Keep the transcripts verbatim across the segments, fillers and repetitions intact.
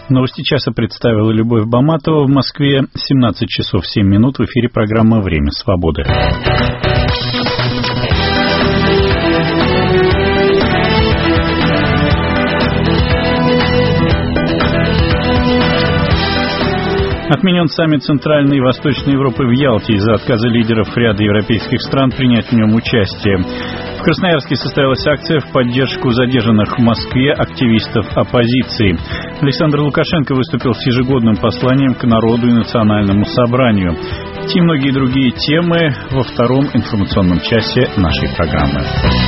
Новости часа представила Любовь Баматова. В Москве семнадцать часов семь минут. В эфире программа «Время свободы». Отменен саммит Центральной и Восточной Европы в Ялте из-за отказа лидеров ряда европейских стран принять в нем участие. В Красноярске состоялась акция в поддержку задержанных в Москве активистов оппозиции. Александр Лукашенко выступил с ежегодным посланием к народу и национальному собранию. Эти и многие другие темы во втором информационном часе нашей программы.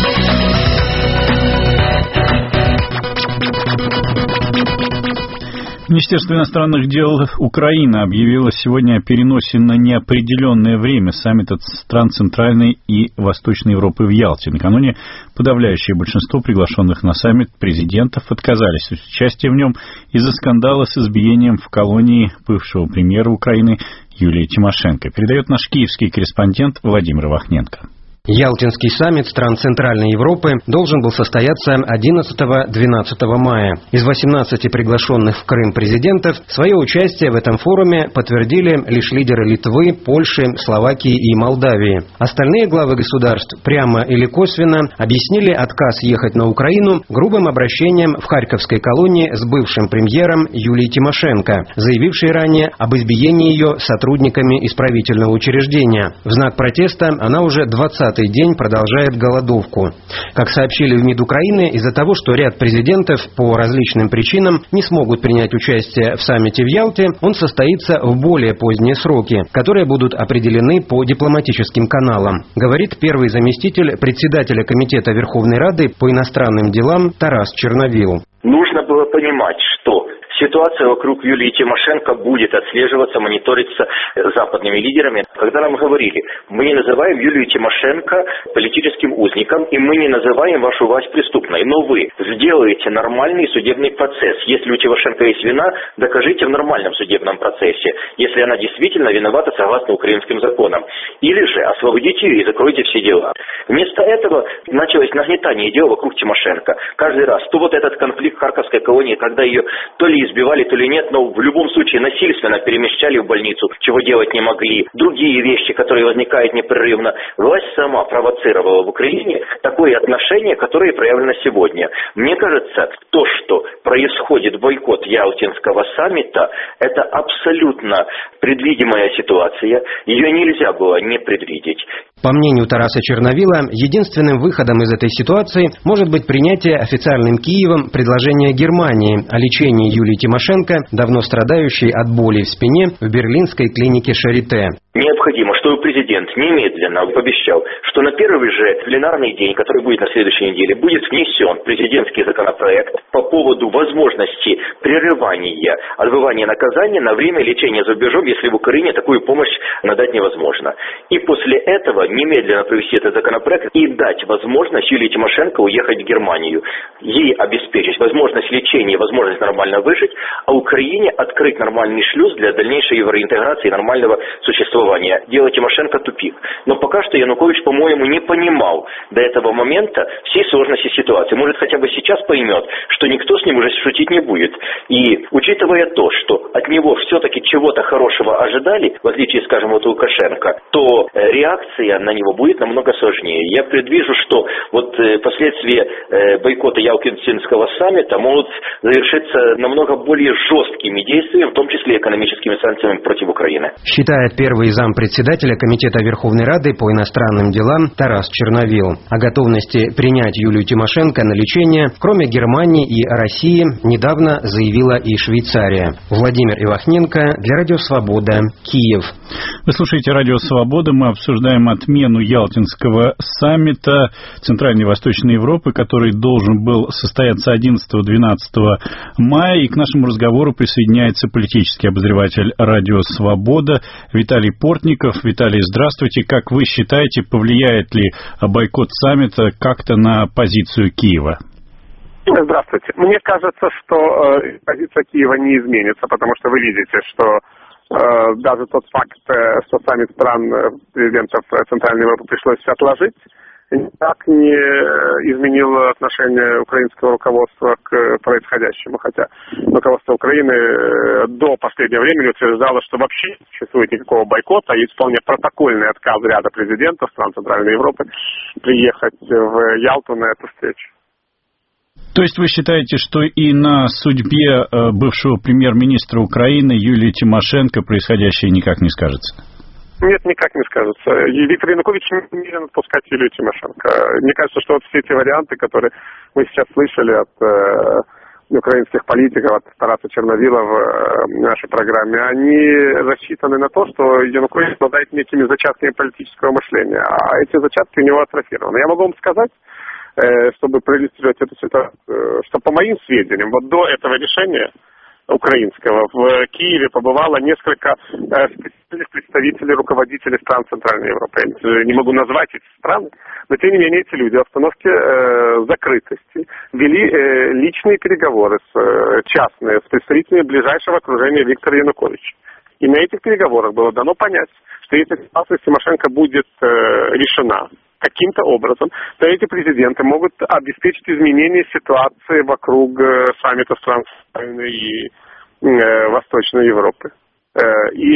Министерство иностранных дел Украины объявило сегодня о переносе на неопределенное время саммита стран Центральной и Восточной Европы в Ялте. Накануне подавляющее большинство приглашенных на саммит президентов отказались от участия в нем из-за скандала с избиением в колонии бывшего премьера Украины Юлии Тимошенко. Передает наш киевский корреспондент Владимир Вахненко. Ялтинский саммит стран Центральной Европы должен был состояться одиннадцатого-двенадцатого мая. Из восемнадцати приглашенных в Крым президентов свое участие в этом форуме подтвердили лишь лидеры Литвы, Польши, Словакии и Молдавии. Остальные главы государств прямо или косвенно объяснили отказ ехать на Украину грубым обращением в харьковской колонии с бывшим премьером Юлией Тимошенко, заявившей ранее об избиении ее сотрудниками исправительного учреждения. В знак протеста она уже двадцатый день продолжает голодовку. Как сообщили в МИД Украины, из-за того, что ряд президентов по различным причинам не смогут принять участие в саммите в Ялте, он состоится в более поздние сроки, которые будут определены по дипломатическим каналам, говорит первый заместитель председателя Комитета Верховной Рады по иностранным делам Тарас Черновил. Нужно было понимать, что ситуация вокруг Юлии Тимошенко будет отслеживаться, мониториться западными лидерами. Когда нам говорили, мы не называем Юлию Тимошенко политическим узником, и мы не называем вашу власть преступной, но вы сделаете нормальный судебный процесс. Если у Тимошенко есть вина, докажите в нормальном судебном процессе, если она действительно виновата согласно украинским законам. Или же освободите ее и закройте все дела. Вместо этого началось нагнетание дел вокруг Тимошенко. Каждый раз, то вот этот конфликт в Харьковской колонии, когда ее то ли избивали, то ли нет, но в любом случае насильственно перемещали в больницу, чего делать не могли. Другие вещи, которые возникают непрерывно. Власть сама провоцировала в Украине такое отношение, которое проявлено сегодня. Мне кажется, то, что происходит бойкот Ялтинского саммита, это абсолютно предвидимая ситуация. Ее нельзя было не предвидеть. По мнению Тараса Черновила, единственным выходом из этой ситуации может быть принятие официальным Киевом предложения Германии о лечении Юлии Тимошенко, давно страдающей от боли в спине, в берлинской клинике Шарите. Необходимо, чтобы президент немедленно пообещал, что на первый же пленарный день, который будет на следующей неделе, будет внесен президентский законопроект по поводу возможности прерывания отбывания наказания на время лечения за рубежом, если в Украине такую помощь надать невозможно. И после этого немедленно провести этот законопроект и дать возможность Юлии Тимошенко уехать в Германию. Ей обеспечить возможность лечения, возможность нормально выжить, а Украине открыть нормальный шлюз для дальнейшей евроинтеграции и нормального существования. Дело Тимошенко тупик. Но пока что Янукович, по-моему, не понимал до этого момента всей сложности ситуации. Может, хотя бы сейчас поймет, что никто с ним уже шутить не будет. И учитывая то, что от него все-таки чего-то хорошего ожидали, в отличие, скажем, от Лукашенко, то реакция на него будет намного сложнее. Я предвижу, что вот последствия бойкота Ялтинского саммита могут завершиться намного более жесткими действиями, в том числе экономическими санкциями против Украины. Считает первый зампредседателя Комитета Верховной Рады по иностранным делам Тарас Черновил. О готовности принять Юлию Тимошенко на лечение, кроме Германии и России, недавно заявила и Швейцария. Владимир Ивахненко для Радио Свобода, Киев. Вы слушаете Радио Свобода. Мы обсуждаем отмену Ялтинского саммита Центральной и Восточной Европы, который должен был состояться одиннадцатого-двенадцатого мая. И к нашему разговору присоединяется политический обозреватель Радио Свобода Виталий Портников. Виталий, здравствуйте. Как вы считаете, повлияет ли бойкот саммита как-то на позицию Киева? Здравствуйте. Мне кажется, что э, позиция Киева не изменится, потому что вы видите, что э, даже тот факт, э, что саммит стран э, президентов Центральной Европы пришлось отложить, никак не изменил отношение украинского руководства к происходящему. Хотя руководство Украины до последнего времени утверждало, что вообще не существует никакого бойкота, есть вполне протокольный отказ ряда президентов стран Центральной Европы приехать в Ялту на эту встречу. То есть вы считаете, что и на судьбе бывшего премьер-министра Украины Юлии Тимошенко происходящее никак не скажется? Нет, никак не скажется. И Виктор Янукович не намерен отпускать Юлию Тимошенко. Мне кажется, что вот все эти варианты, которые мы сейчас слышали от э, украинских политиков, от Тараса Черновила в э, нашей программе, они рассчитаны на то, что Янукович обладает некими зачатками политического мышления. А эти зачатки у него атрофированы. Я могу вам сказать, чтобы проиллюстрировать эту ситуацию, что по моим сведениям, вот до этого решения украинского в Киеве побывало несколько специальных представителей, руководителей стран Центральной Европы. Я не могу назвать эти страны, но тем не менее эти люди в обстановке э, закрытости вели э, личные переговоры с, э, частные с представителями ближайшего окружения Виктора Януковича. И на этих переговорах было дано понять, что если ситуация с Тимошенко будет э, решена каким-то образом, то эти президенты могут обеспечить изменение ситуации вокруг э, саммита стран Центральной и э, Восточной Европы. Э, и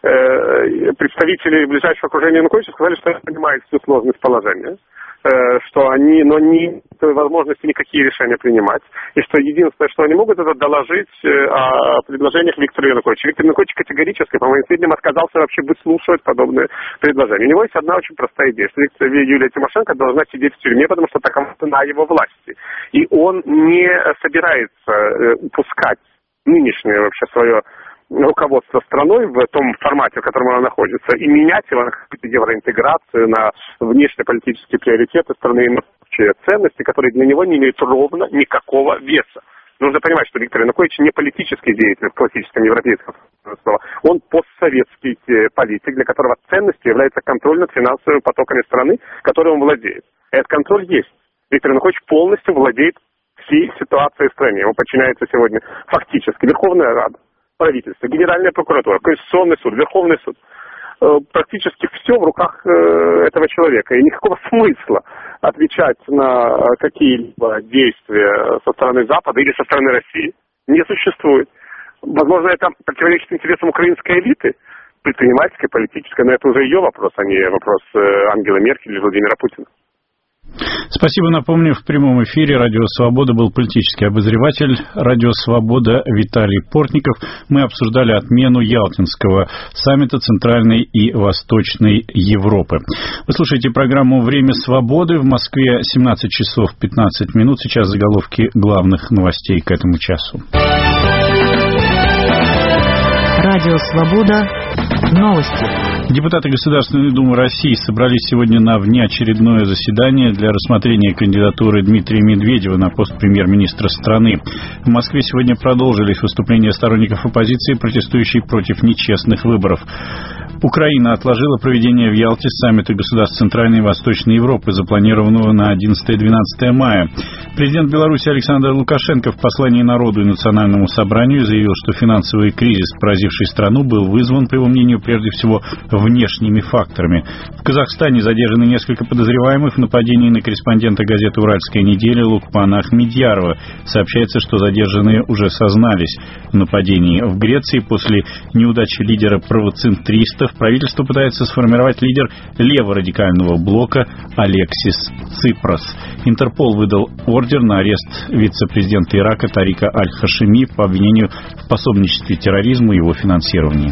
э, представители ближайшего окружения Януковича сказали, что они понимают всю сложность положения, э, что они, но не имеют возможности никакие решения принимать, и что единственное, что они могут, это доложить э, о предложениях Виктора Януковича. Виктор Янукович категорически, по моим сведениям, отказался вообще выслушивать подобные предложения. У него есть одна очень простая идея, что Юлия Тимошенко должна сидеть в тюрьме, потому что такова цена его власти. И он не собирается э, упускать нынешнее вообще свое руководство страной в том формате, в котором она находится, и менять его на какую-то евроинтеграцию, на внешнеполитические приоритеты страны и на ценности, которые для него не имеют ровно никакого веса. Нужно понимать, что Виктор Янукович не политический деятель в классическом европейском смысле. Он постсоветский политик, для которого ценностью является контроль над финансовыми потоками страны, которой он владеет. Этот контроль есть. Виктор Янукович полностью владеет всей ситуацией в стране. Ему подчиняется сегодня фактически Верховная Рада, правительство, Генеральная прокуратура, Конституционный суд, Верховный суд. Практически все в руках этого человека. И никакого смысла отвечать на какие-либо действия со стороны Запада или со стороны России не существует. Возможно, это противоречит интересам украинской элиты, предпринимательской, политической, но это уже ее вопрос, а не вопрос Ангелы Меркель или Владимира Путина. Спасибо. Напомню, в прямом эфире «Радио Свобода» был политический обозреватель «Радио Свобода» Виталий Портников. Мы обсуждали отмену Ялтинского саммита Центральной и Восточной Европы. Вы слушаете программу «Время свободы». В Москве семнадцать часов пятнадцать минут. Сейчас заголовки главных новостей к этому часу. «Радио Свобода». Новости. Депутаты Государственной Думы России собрались сегодня на внеочередное заседание для рассмотрения кандидатуры Дмитрия Медведева на пост премьер-министра страны. В Москве сегодня продолжились выступления сторонников оппозиции, протестующих против нечестных выборов. Украина отложила проведение в Ялте саммита государств Центральной и Восточной Европы, запланированного на одиннадцатое-двенадцатое мая. Президент Беларуси Александр Лукашенко в послании народу и национальному собранию заявил, что финансовый кризис, поразивший страну, был вызван, по его мнению, прежде всего внешними факторами. В Казахстане задержаны несколько подозреваемых в нападении на корреспондента газеты «Уральская неделя» Лукмана Ахмедьярова. Сообщается, что задержанные уже сознались в нападении. В Греции после неудачи лидера правоцентристов правительство пытается сформировать лидер леворадикального блока Алексис Ципрос. Интерпол выдал ордер на арест вице-президента Ирака Тарика Аль-Хашими по обвинению в пособничестве терроризму и его финансировании.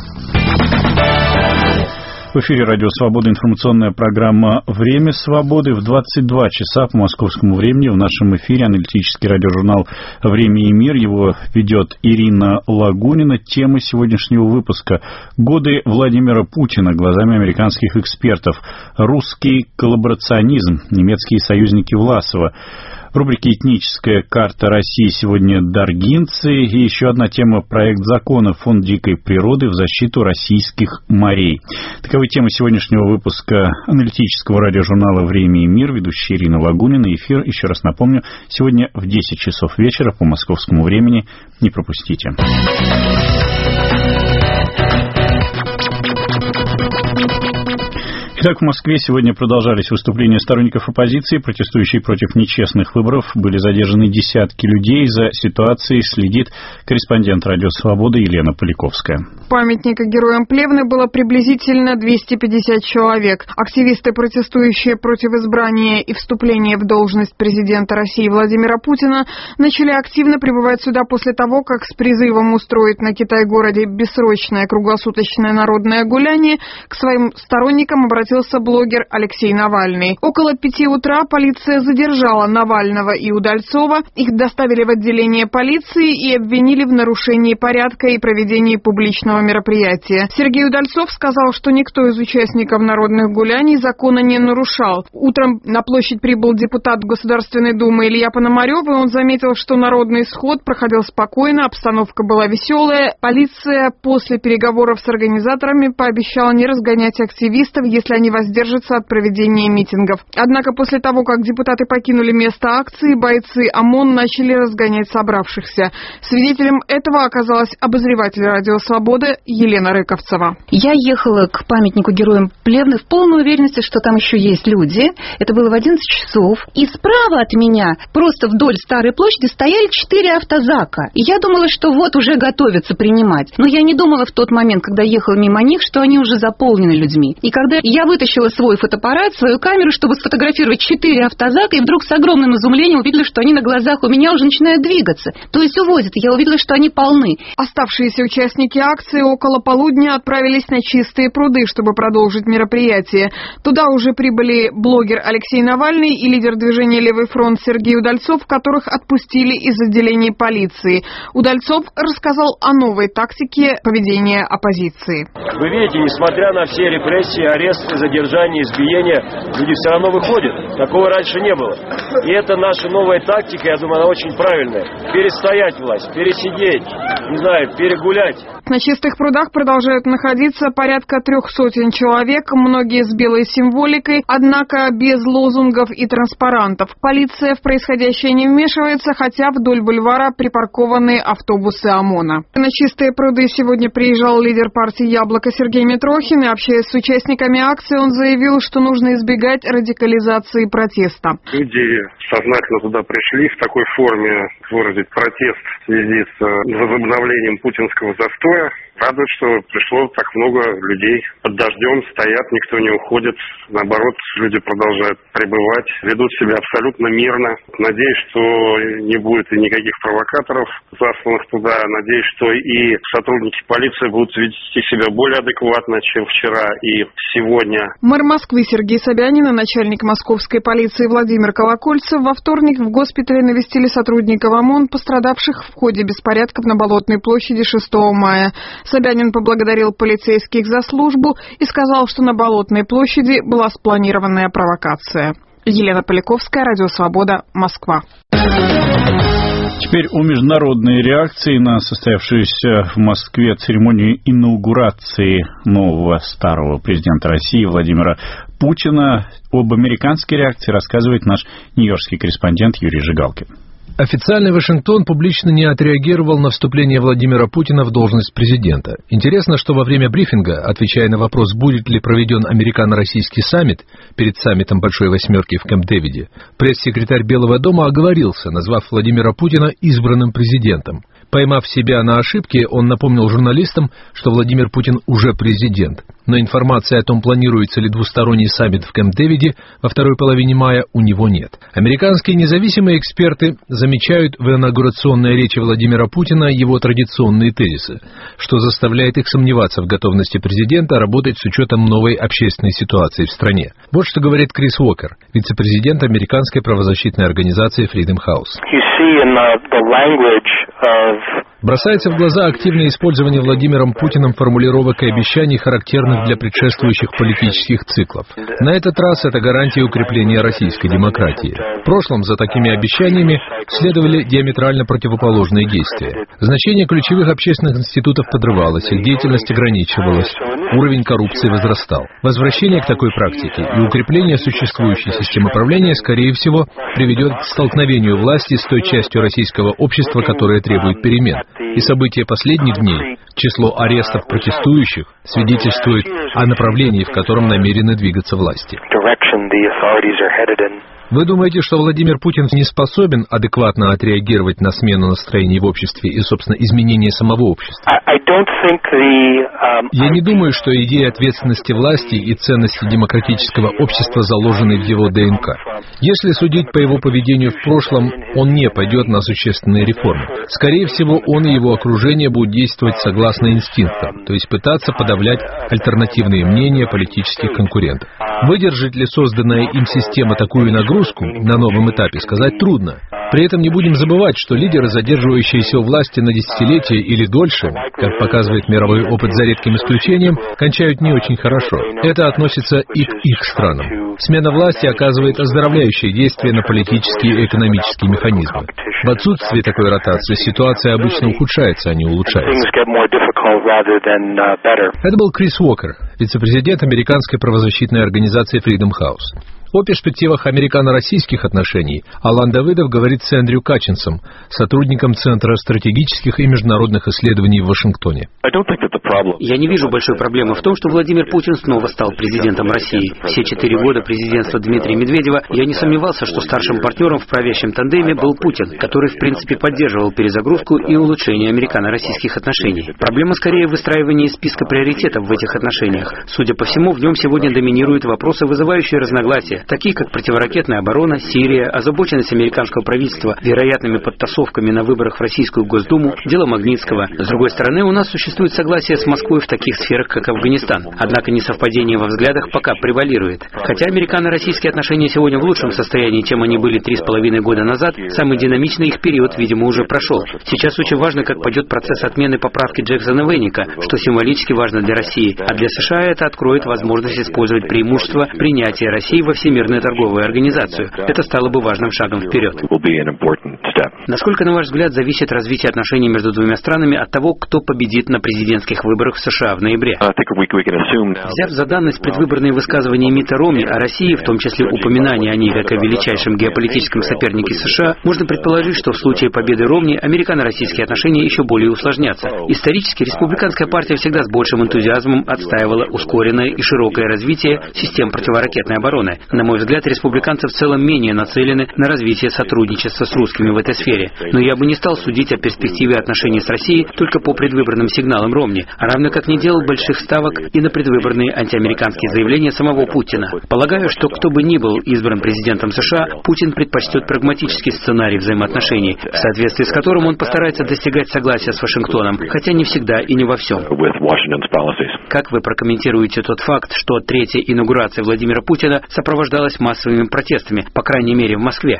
В эфире «Радио Свобода» информационная программа «Время свободы» в двадцать два часа по московскому времени. В нашем эфире аналитический радиожурнал «Время и мир». Его ведет Ирина Лагунина. Тема сегодняшнего выпуска – годы Владимира Путина глазами американских экспертов. Русский коллаборационизм, немецкие союзники Власова. В рубрике «Этническая карта России» сегодня даргинцы. И еще одна тема – проект закона «Фонд дикой природы в защиту российских морей». Таковы темы сегодняшнего выпуска аналитического радиожурнала «Время и мир». Ведущая Ирина Лагунина. Эфир, еще раз напомню, сегодня в десять часов вечера по московскому времени. Не пропустите. Итак, в Москве сегодня продолжались выступления сторонников оппозиции, протестующие против нечестных выборов. Были задержаны десятки людей. За ситуацией следит корреспондент «Радио Свобода» Елена Поляковская. Памятника героям Плевны было приблизительно двести пятьдесят человек. Активисты, протестующие против избрания и вступления в должность президента России Владимира Путина, начали активно прибывать сюда после того, как с призывом устроить на Китай-городе бессрочное круглосуточное народное гуляние к своим сторонникам обратился блогер Алексей Навальный. Около пяти утра полиция задержала Навального и Удальцова. Их доставили в отделение полиции и обвинили в нарушении порядка и проведении публичного мероприятия. Сергей Удальцов сказал, что никто из участников народных гуляний закона не нарушал. Утром на площадь прибыл депутат Государственной Думы Илья Пономарев, и он заметил, что народный сход проходил спокойно, обстановка была веселая. Полиция после переговоров с организаторами пообещала не разгонять активистов, если они воздержатся от проведения митингов. Однако после того, как депутаты покинули место акции, бойцы ОМОН начали разгонять собравшихся. Свидетелем этого оказалась обозреватель «Радио Свобода» Елена Рыковцева. Я ехала к памятнику героям Плевны в полной уверенности, что там еще есть люди. Это было в одиннадцать часов. И справа от меня, просто вдоль Старой площади, стояли четыре автозака. И я думала, что вот уже готовятся принимать. Но я не думала в тот момент, когда ехала мимо них, что они уже заполнены людьми. И когда я вытащила свой фотоаппарат, свою камеру, чтобы сфотографировать четыре автозака, и вдруг с огромным изумлением увидела, что они на глазах у меня уже начинают двигаться. То есть увозят. Я увидела, что они полны. Оставшиеся участники акции около полудня отправились на Чистые пруды, чтобы продолжить мероприятие. Туда уже прибыли блогер Алексей Навальный и лидер движения «Левый фронт» Сергей Удальцов, которых отпустили из отделения полиции. Удальцов рассказал о новой тактике поведения оппозиции. Вы видите, несмотря на все репрессии, аресты, задержания, избиения, люди все равно выходят. Такого раньше не было. И это наша новая тактика, я думаю, она очень правильная. Перестоять власть, пересидеть, не знаю, перегулять. На Чистых прудах продолжают находиться порядка трех сотен человек, многие с белой символикой, однако без лозунгов и транспарантов. Полиция в происходящее не вмешивается, хотя вдоль бульвара припаркованы автобусы ОМОНа. На Чистые пруды сегодня приезжал лидер партии «Яблоко» Сергей Митрохин, и, общаясь с участниками акции, он заявил, что нужно избегать радикализации протеста. Люди сознательно туда пришли в такой форме выразить протест в связи с возобновлением путинского застоя. Радует, что пришло так много людей. Под дождем стоят, никто не уходит. Наоборот, люди продолжают пребывать, ведут себя абсолютно мирно. Надеюсь, что не будет и никаких провокаторов, засланных туда. Надеюсь, что и сотрудники полиции будут вести себя более адекватно, чем вчера и сегодня. Мэр Москвы Сергей Собянин и начальник московской полиции Владимир Колокольцев во вторник в госпитале навестили сотрудников ОМОН, пострадавших в ходе беспорядков на Болотной площади шестого мая. Собянин поблагодарил полицейских за службу и сказал, что на Болотной площади была спланированная провокация. Елена Поляковская, «Радио Свобода», Москва. Теперь о международной реакции на состоявшуюся в Москве церемонию инаугурации нового старого президента России Владимира Путина. Об американской реакции рассказывает наш нью-йоркский корреспондент Юрий Жигалкин. Официальный Вашингтон публично не отреагировал на вступление Владимира Путина в должность президента. Интересно, что во время брифинга, отвечая на вопрос, будет ли проведен американо-российский саммит перед саммитом Большой Восьмерки в Кэмп-Дэвиде, пресс-секретарь Белого дома оговорился, назвав Владимира Путина избранным президентом. Поймав себя на ошибке, он напомнил журналистам, что Владимир Путин уже президент. Но информации о том, планируется ли двусторонний саммит в Кэмп-Дэвиде во второй половине мая, у него нет. Американские независимые эксперты замечают в инаугурационной речи Владимира Путина его традиционные тезисы, что заставляет их сомневаться в готовности президента работать с учетом новой общественной ситуации в стране. Вот что говорит Крис Уокер, вице-президент американской правозащитной организации Freedom House. Бросается в глаза активное использование Владимиром Путиным формулировок и обещаний, характерных для предшествующих политических циклов. На этот раз это гарантия укрепления российской демократии. В прошлом за такими обещаниями следовали диаметрально противоположные действия. Значение ключевых общественных институтов подрывалось, их деятельность ограничивалась, уровень коррупции возрастал. Возвращение к такой практике и укрепление существующей системы правления, скорее всего, приведет к столкновению власти с той частью российского общества, которая требует перемен. И события последних дней Число арестов протестующих свидетельствует о направлении, в котором намерены двигаться власти. Вы думаете, что Владимир Путин не способен адекватно отреагировать на смену настроений в обществе и, собственно, изменение самого общества? Я не думаю, что идея ответственности власти и ценности демократического общества заложены в его ДНК. Если судить по его поведению в прошлом, он не пойдет на существенные реформы. Скорее всего, он и его окружение будут действовать согласно инстинктам, то есть пытаться подавлять альтернативные мнения политических конкурентов. Выдержит ли созданная им система такую нагрузку на новом этапе, сказать трудно. При этом не будем забывать, что лидеры, задерживающиеся у власти на десятилетия или дольше, как показывает мировой опыт за редким исключением, кончают не очень хорошо. Это относится и к их странам. Смена власти оказывает оздоровляющее действие на политические и экономические механизмы. В отсутствии такой ротации ситуация обычно ухудшается, а не улучшается. Это был Крис Уокер, вице-президент американской правозащитной организации Freedom House. О перспективах американо-российских отношений Алан Давыдов говорит с Эндрю Катчинсом, сотрудником Центра стратегических и международных исследований в Вашингтоне. Я не вижу большой проблемы в том, что Владимир Путин снова стал президентом России. Все четыре года президентства Дмитрия Медведева я не сомневался, что старшим партнером в правящем тандеме был Путин, который в принципе поддерживал перезагрузку и улучшение американо-российских отношений. Проблема скорее в выстраивании списка приоритетов в этих отношениях. Судя по всему, в нем сегодня доминируют вопросы, вызывающие разногласия, такие как противоракетная оборона, Сирия, озабоченность американского правительства вероятными подтасовками на выборах в Российскую Госдуму, дело Магнитского. С другой стороны, у нас существует согласие с Москвой в таких сферах, как Афганистан. Однако несовпадение во взглядах пока превалирует. Хотя американо-российские отношения сегодня в лучшем состоянии, чем они были три с половиной года назад, самый динамичный их период, видимо, уже прошел. Сейчас очень важно, как пойдет процесс отмены поправки Джексона-Веника, что символически важно для России. А для США это откроет возможность использовать преимущество принятия России во всемирную торговую организацию. Это стало бы важным шагом вперед. Насколько, на ваш взгляд, зависит развитие отношений между двумя странами от того, кто победит на президентских выборах в США в ноябре? Взяв за данность предвыборные высказывания Митта Ромни о России, в том числе упоминание о ней как о величайшем геополитическом сопернике США, можно предположить, что в случае победы Ромни американо-российские отношения еще более усложнятся. Исторически республиканская партия всегда с большим энтузиазмом отстаивала ускоренное и широкое развитие систем противоракетной обороны. На мой взгляд, республиканцы в целом менее нацелены на развитие сотрудничества с русскими в этой сфере. Но я бы не стал судить о перспективе отношений с Россией только по предвыборным сигналам Ромни, равно как не делал больших ставок и на предвыборные антиамериканские заявления самого Путина. Полагаю, что кто бы ни был избран президентом США, Путин предпочтет прагматический сценарий взаимоотношений, в соответствии с которым он постарается достигать согласия с Вашингтоном, хотя не всегда и не во всем. Как вы прокомментируете тот факт, что третья инаугурация Владимира Путина сопровождалась массовыми протестами, по крайней мере в Москве?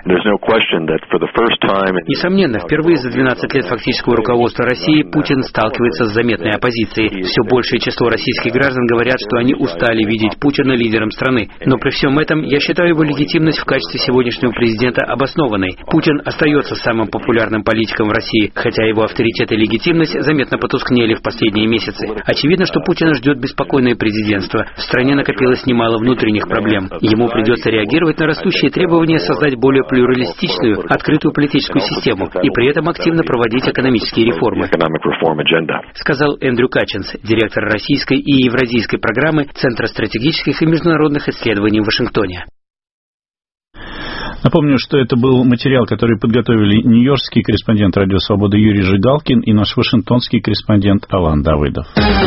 Несомненно, впервые за двенадцать лет фактического руководства России Путин сталкивается с заметной оппозицией. Все большее число российских граждан говорят, что они устали видеть Путина лидером страны. Но при всем этом я считаю его легитимность в качестве сегодняшнего президента обоснованной. Путин остается самым популярным политиком в России, хотя его авторитет и легитимность заметно потускнели в последние месяцы. Очевидно, что Путина ждет беспокойное президентство. В стране накопилось немало внутренних проблем. Ему придется реагировать на растущие требования создать более плюралистичную, открытую политическую систему и при этом активно проводить экономические реформы, сказал Эндрю Катчинс, директор российской и евразийской программы Центра стратегических и международных исследований в Вашингтоне. Напомню, что это был материал, который подготовили нью-йоркский корреспондент «Радио Свобода» Юрий Жигалкин и наш вашингтонский корреспондент Алан Давыдов.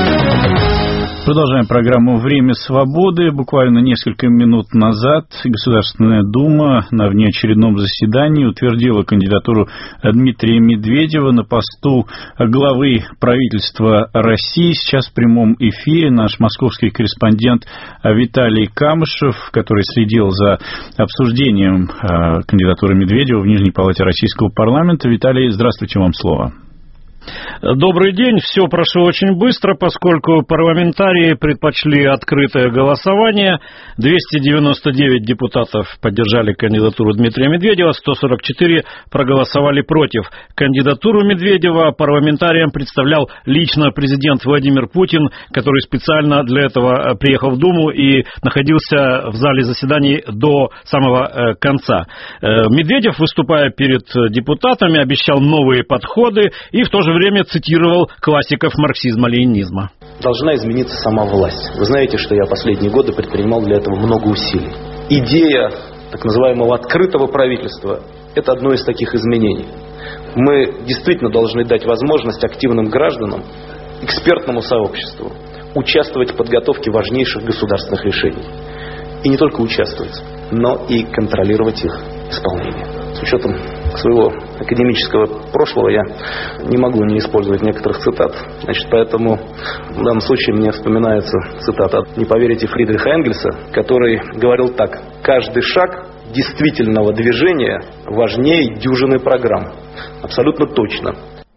Продолжаем программу «Время свободы». Буквально несколько минут назад Государственная Дума на внеочередном заседании утвердила кандидатуру Дмитрия Медведева на посту главы правительства России. Сейчас в прямом эфире наш московский корреспондент Виталий Камышев, который следил за обсуждением кандидатуры Медведева в Нижней Палате Российского парламента. Виталий, здравствуйте, вам слово. Добрый день. Все прошло очень быстро, поскольку парламентарии предпочли открытое голосование. двести девяносто девять депутатов поддержали кандидатуру Дмитрия Медведева, сто сорок четыре проголосовали против. Кандидатуру Медведева парламентариям представлял лично президент Владимир Путин, который специально для этого приехал в Думу и находился в зале заседаний до самого конца. Медведев, выступая перед депутатами, обещал новые подходы и в то же время цитировал классиков марксизма-ленинизма. Должна измениться сама власть. Вы знаете, что я последние годы предпринимал для этого много усилий. Идея так называемого открытого правительства – это одно из таких изменений. Мы действительно должны дать возможность активным гражданам, экспертному сообществу участвовать в подготовке важнейших государственных решений. И не только участвовать, но и контролировать их исполнение. С учетом своего академического прошлого я не могу не использовать некоторых цитат. Значит, поэтому в данном случае мне вспоминается цитата от, не поверите, Фридриха Энгельса, который говорил так: «Каждый шаг действительного движения важнее дюжины программ». Абсолютно точно.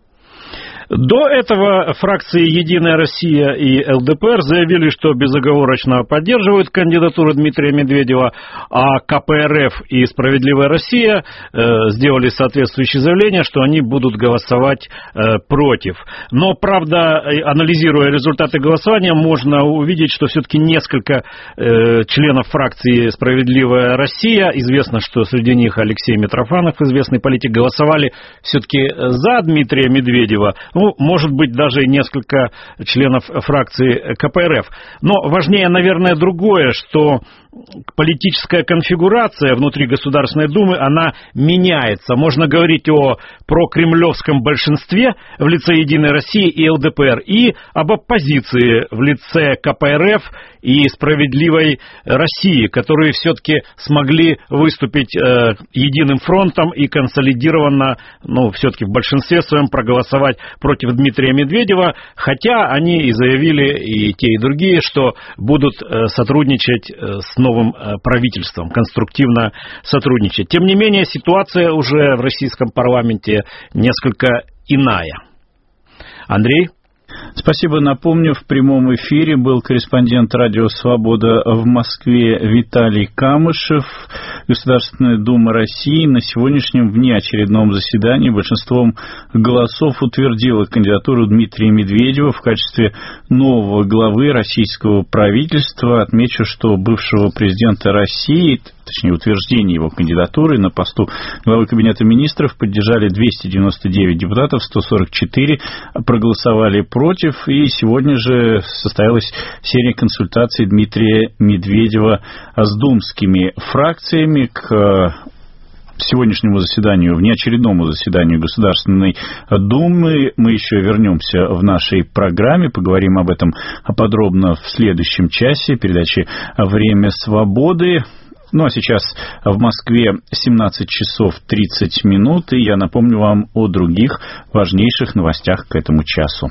До этого фракции «Единая Россия» и эл дэ пэ эр заявили, что безоговорочно поддерживают кандидатуру Дмитрия Медведева, а ка пэ эр эф и «Справедливая Россия» э, сделали соответствующее заявление, что они будут голосовать э, против. Но, правда, анализируя результаты голосования, можно увидеть, что все-таки несколько э, членов фракции «Справедливая Россия», известно, что среди них Алексей Митрофанов, известный политик, голосовали все-таки за Дмитрия Медведева. Ну, может быть, даже несколько членов фракции ка пэ эр эф. Но важнее, наверное, другое, что политическая конфигурация внутри Государственной Думы, она меняется. Можно говорить о прокремлевском большинстве в лице «Единой России» и эл дэ пэ эр, и об оппозиции в лице ка пэ эр эф и «Справедливой России», которые все-таки смогли выступить э, единым фронтом и консолидированно, ну, все-таки в большинстве своем проголосовать против Дмитрия Медведева, хотя они и заявили, и те, и другие, что будут э, сотрудничать э, с новым э, правительством, конструктивно сотрудничать. Тем не менее, ситуация уже в российском парламенте несколько иная. Андрей? Спасибо. Напомню, в прямом эфире был корреспондент «Радио Свобода» в Москве Виталий Камышев. Государственная Дума России на сегодняшнем внеочередном заседании большинством голосов утвердила кандидатуру Дмитрия Медведева в качестве нового главы российского правительства. Отмечу, что бывшего президента России, точнее, утверждение его кандидатуры на посту главы Кабинета министров поддержали двести девяносто девять депутатов, сто сорок четыре проголосовали против, и сегодня же состоялась серия консультаций Дмитрия Медведева с думскими фракциями. К сегодняшнему заседанию, внеочередному заседанию Государственной Думы мы еще вернемся в нашей программе, поговорим об этом подробно в следующем часе передачи «Время свободы». Ну, а сейчас в Москве семнадцать часов тридцать минут, и я напомню вам о других важнейших новостях к этому часу.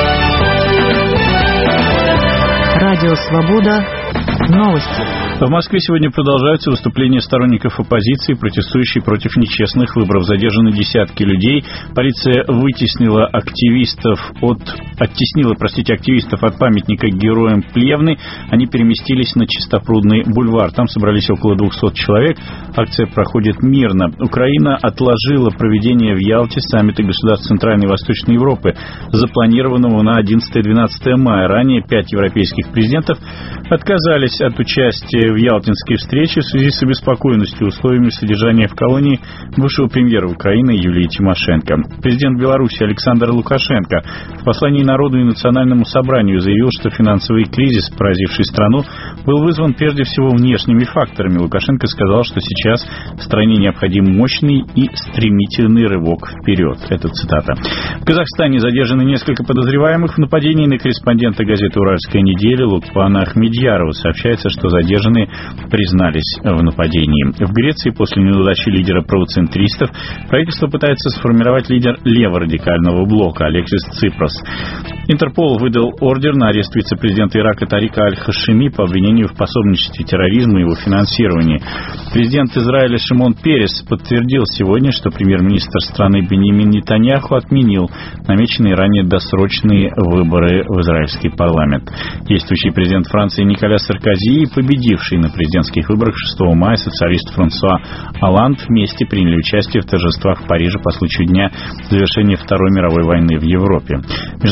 Радио «Свобода». Новости. В Москве сегодня продолжаются выступления сторонников оппозиции, протестующие против нечестных выборов. Задержаны десятки людей. Полиция вытеснила активистов от, оттеснила, простите, активистов от памятника героям Плевны. Они переместились на Чистопрудный бульвар. Там собрались около двухсот человек. Акция проходит мирно. Украина отложила проведение в Ялте саммита государств Центральной и Восточной Европы, запланированного на одиннадцатое-двенадцатое мая. Ранее пять европейских президентов отказались от участия в ялтинской встрече в связи с обеспокоенностью условиями содержания в колонии бывшего премьера Украины Юлии Тимошенко. Президент Беларуси Александр Лукашенко в послании народу и национальному собранию заявил, что финансовый кризис, поразивший страну, был вызван прежде всего внешними факторами. Лукашенко сказал, что сейчас в стране необходим мощный и стремительный рывок вперед. Это цитата. В Казахстане задержаны несколько подозреваемых в нападении на корреспондента газеты «Уральская неделя» Лукпана Ахмедьярова. Сообщается, что задержанные признались в нападении. В Греции после неудачи лидера правоцентристов правительство пытается сформировать лидер леворадикального блока Алексис Ципрос. Интерпол выдал ордер на арест вице-президента Ирака Тарика Аль-Хашими по обвинению в пособничестве терроризму и его финансировании. Президент Израиля Шимон Перес подтвердил сегодня, что премьер-министр страны Беньямин Нетаньяху отменил намеченные ранее досрочные выборы в израильский парламент. Действующий президент Франции Николя Саркози и победивший на президентских выборах шестого мая социалист Франсуа Олланд вместе приняли участие в торжествах в Париже по случаю дня завершения Второй мировой войны в Европе. Международный комитет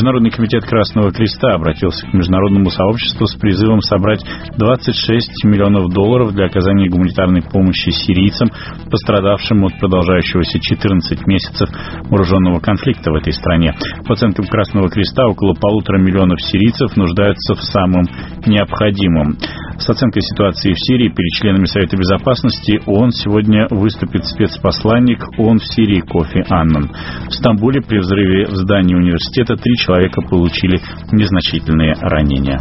комитет Красного Креста обратился к международному сообществу с призывом собрать двадцать шесть миллионов долларов для оказания гуманитарной помощи сирийцам, пострадавшим от продолжающегося четырнадцать месяцев вооруженного конфликта в этой стране. По оценкам Красного Креста, около полутора миллионов сирийцев нуждаются в самом необходимом. С оценкой ситуации в Сирии перед членами Совета Безопасности ООН сегодня выступит спецпосланник ООН в Сирии Кофи Аннан. В Стамбуле при взрыве в здании университета три человека получили незначительные ранения.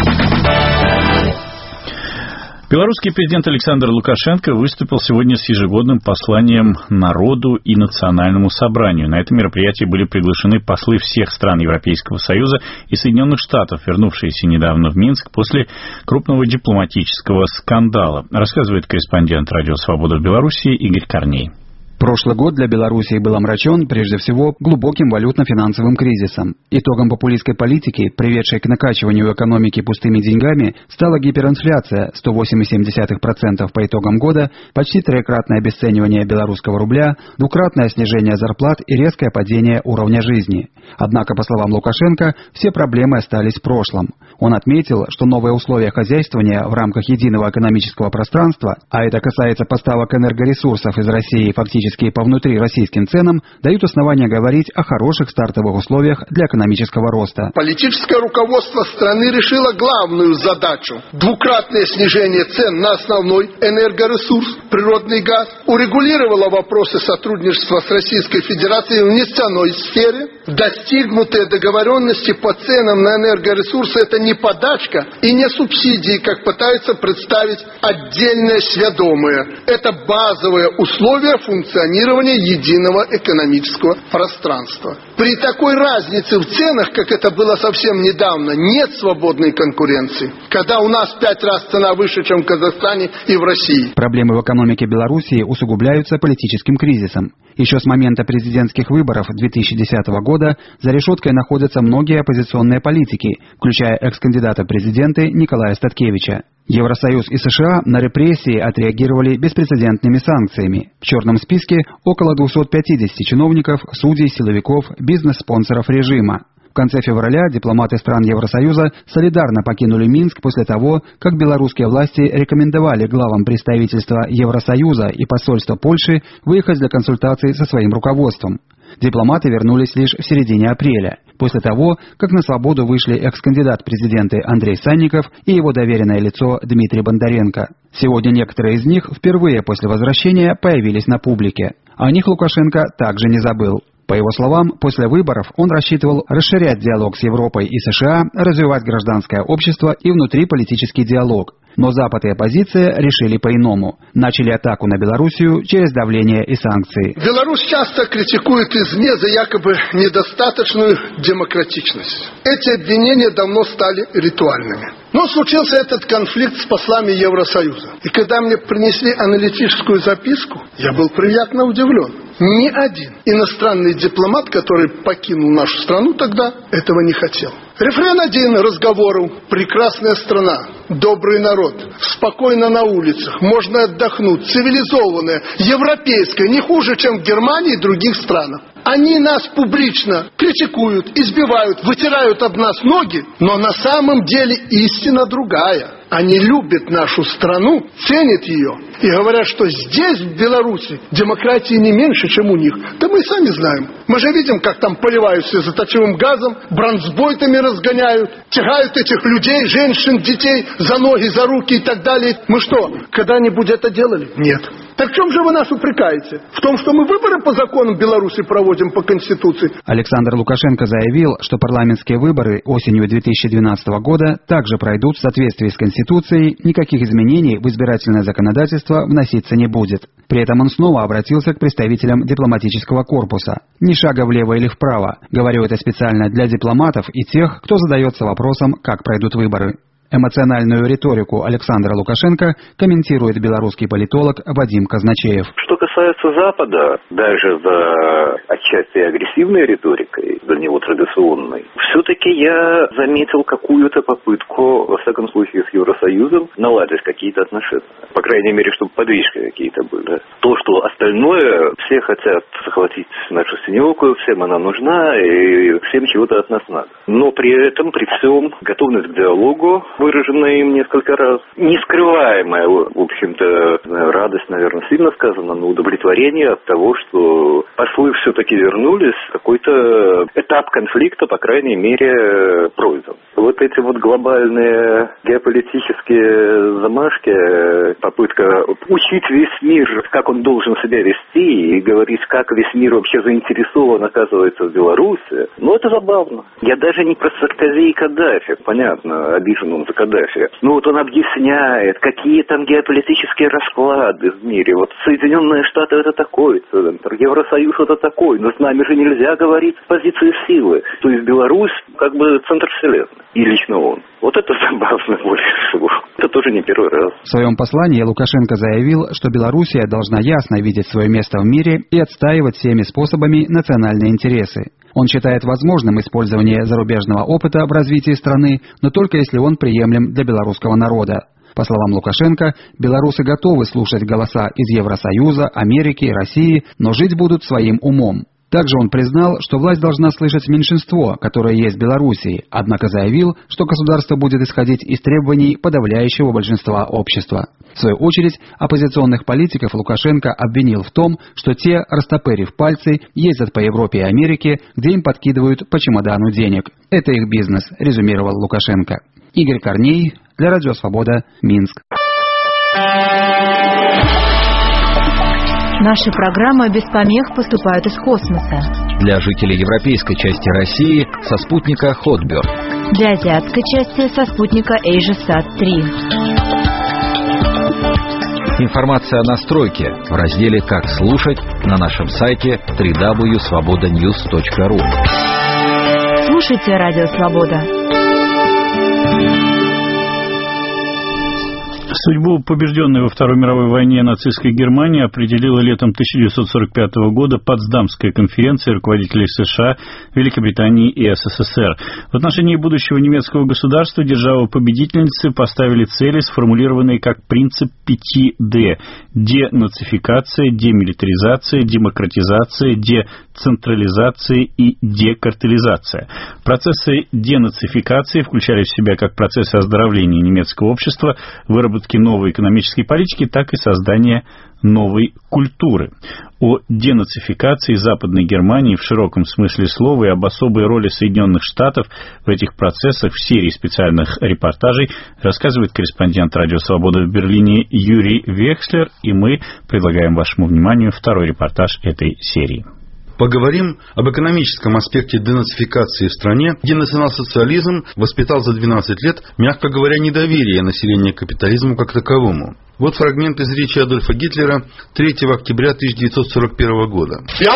Белорусский президент Александр Лукашенко выступил сегодня с ежегодным посланием народу и национальному собранию. На это мероприятие были приглашены послы всех стран Европейского Союза и Соединенных Штатов, вернувшиеся недавно в Минск после крупного дипломатического скандала, рассказывает корреспондент Радио Свобода в Беларуси Игорь Корней. Прошлый год для Белоруссии был омрачен прежде всего глубоким валютно-финансовым кризисом. Итогом популистской политики, приведшей к накачиванию экономики пустыми деньгами, стала гиперинфляция сто восемь целых семь десятых процента по итогам года, почти трехкратное обесценивание белорусского рубля, двукратное снижение зарплат и резкое падение уровня жизни. Однако, по словам Лукашенко, все проблемы остались в прошлом. Он отметил, что новые условия хозяйствования в рамках единого экономического пространства, а это касается поставок энергоресурсов из России фактически и по внутри российским ценам, дают основания говорить о хороших стартовых условиях для экономического роста. Политическое руководство страны решило главную задачу – двукратное снижение цен на основной энергоресурс, природный газ, урегулировало вопросы сотрудничества с Российской Федерацией в нефтяной сфере. Достигнутые договоренности по ценам на энергоресурсы – это не подачка и не субсидии, как пытаются представить отдельные сведомые. Это базовые условия функционирования единого экономического пространства. При такой разнице в ценах, как это было совсем недавно, нет свободной конкуренции, когда у нас пять раз цена выше, чем в Казахстане и в России. Проблемы в экономике Белоруссии усугубляются политическим кризисом. Еще с момента президентских выборов две тысячи десятого года за решеткой находятся многие оппозиционные политики, включая экс-кандидата в президенты Николая Статкевича. Евросоюз и США на репрессии отреагировали беспрецедентными санкциями. В черном списке около двухсот пятидесяти чиновников, судей, силовиков, бизнес-спонсоров режима. В конце февраля дипломаты стран Евросоюза солидарно покинули Минск после того, как белорусские власти рекомендовали главам представительства Евросоюза и посольства Польши выехать для консультаций со своим руководством. Дипломаты вернулись лишь в середине апреля, после того, как на свободу вышли экс-кандидат в президенты Андрей Санников и его доверенное лицо Дмитрий Бондаренко. Сегодня некоторые из них впервые после возвращения появились на публике. О них Лукашенко также не забыл. По его словам, после выборов он рассчитывал расширять диалог с Европой и США, развивать гражданское общество и внутриполитический диалог. Но Запад и оппозиция решили по-иному. Начали атаку на Белоруссию через давление и санкции. Беларусь часто критикует извне за якобы недостаточную демократичность. Эти обвинения давно стали ритуальными. Но случился этот конфликт с послами Евросоюза. И когда мне принесли аналитическую записку, я был приятно удивлен. Ни один иностранный дипломат, который покинул нашу страну тогда, этого не хотел. Рефрен один разговору. Прекрасная страна, добрый народ, спокойно на улицах, можно отдохнуть, цивилизованная, европейская, не хуже, чем в Германии и других странах. Они нас публично критикуют, избивают, вытирают об нас ноги, но на самом деле истина другая. Они любят нашу страну, ценят ее и говорят, что здесь, в Беларуси, демократии не меньше, чем у них. Да мы сами знаем. Мы же видим, как там поливают все заточевым газом, бронзбойтами разгоняют, тягают этих людей, женщин, детей за ноги, за руки и так далее. Мы что, когда-нибудь это делали? Нет. Так в чем же вы нас упрекаете? В том, что мы выборы по законам Беларуси проводим по Конституции? Александр Лукашенко заявил, что парламентские выборы осенью две тысячи двенадцатого года также пройдут в соответствии с Конституцией, никаких изменений в избирательное законодательство вноситься не будет. При этом он снова обратился к представителям дипломатического корпуса. Ни шага влево или вправо. Говорю это специально для дипломатов и тех, кто задается вопросом, как пройдут выборы. Эмоциональную риторику Александра Лукашенко комментирует белорусский политолог Вадим Казначеев. Что касается Запада, даже за отчасти агрессивной риторикой, для него традиционной, все-таки я заметил какую-то попытку, во всяком случае с Евросоюзом, наладить какие-то отношения. По крайней мере, чтобы подвижки какие-то были. То, что остальное, все хотят захватить нашу синеокую, всем она нужна, и всем чего-то от нас надо. Но при этом, при всем, готовность к диалогу, выраженная им несколько раз, нескрываемая, в общем-то, радость, наверное, сильно сказано, но удовлетворение от того, что послы все-таки вернулись, какой-то этап конфликта, по крайней мере, пройден. Вот эти вот глобальные геополитические замашки, попытка учить весь мир, как он должен себя вести, и говорить, как весь мир вообще заинтересован, оказывается, в Беларуси, ну, это забавно. Я даже не про Саркози и Каддафи, понятно, обижен он за Каддафи. Ну, вот он объясняет, какие там геополитические расклады в мире. Вот Соединенные Штаты это такой-то, Евросоюз это такой, но с нами же нельзя говорить с позиции силы. То есть Беларусь как бы центр вселенной, и лично он. Вот это забавно больше всего. Это тоже не первый раз. В своем послании Лукашенко заявил, что Белоруссия должна ясно видеть свое место в мире и отстаивать всеми способами национальные интересы. Он считает возможным использование зарубежного опыта в развитии страны, но только если он приемлем для белорусского народа. По словам Лукашенко, белорусы готовы слушать голоса из Евросоюза, Америки, России, но жить будут своим умом. Также он признал, что власть должна слышать меньшинство, которое есть в Белоруссии, однако заявил, что государство будет исходить из требований подавляющего большинства общества. В свою очередь, оппозиционных политиков Лукашенко обвинил в том, что те, растопырив пальцы, ездят по Европе и Америке, где им подкидывают по чемодану денег. Это их бизнес, резюмировал Лукашенко. Игорь Корней, для Радио Свобода, Минск. Наши программы без помех поступают из космоса. Для жителей европейской части России со спутника Хотберд. Для азиатской части со спутника AsiaSat три. Информация о настройке в разделе «Как слушать» на нашем сайте дабл ю дабл ю дабл ю точка свобода ньюс точка ру. Слушайте Радио Свобода. Судьбу побежденной во Второй мировой войне нацистской Германии определила летом тысяча девятьсот сорок пятого года Потсдамская конференция руководителей США, Великобритании и СССР. В отношении будущего немецкого государства державы-победительницы поставили цели, сформулированные как принцип пяти Д – денацификация, демилитаризация, демократизация, децентрализация и декартелизация. Процессы денацификации включали в себя как процессы оздоровления немецкого общества, выработки новой экономической политики, так и создание новой культуры. О денацификации Западной Германии в широком смысле слова и об особой роли Соединенных Штатов в этих процессах в серии специальных репортажей рассказывает корреспондент Радио Свобода в Берлине Юрий Векслер, и мы предлагаем вашему вниманию второй репортаж этой серии. Поговорим об экономическом аспекте денацификации в стране, где национал-социализм воспитал за двенадцать лет, мягко говоря, недоверие населения к капитализму как таковому. Вот фрагмент из речи Адольфа Гитлера третьего октября тысяча девятьсот сорок первого года.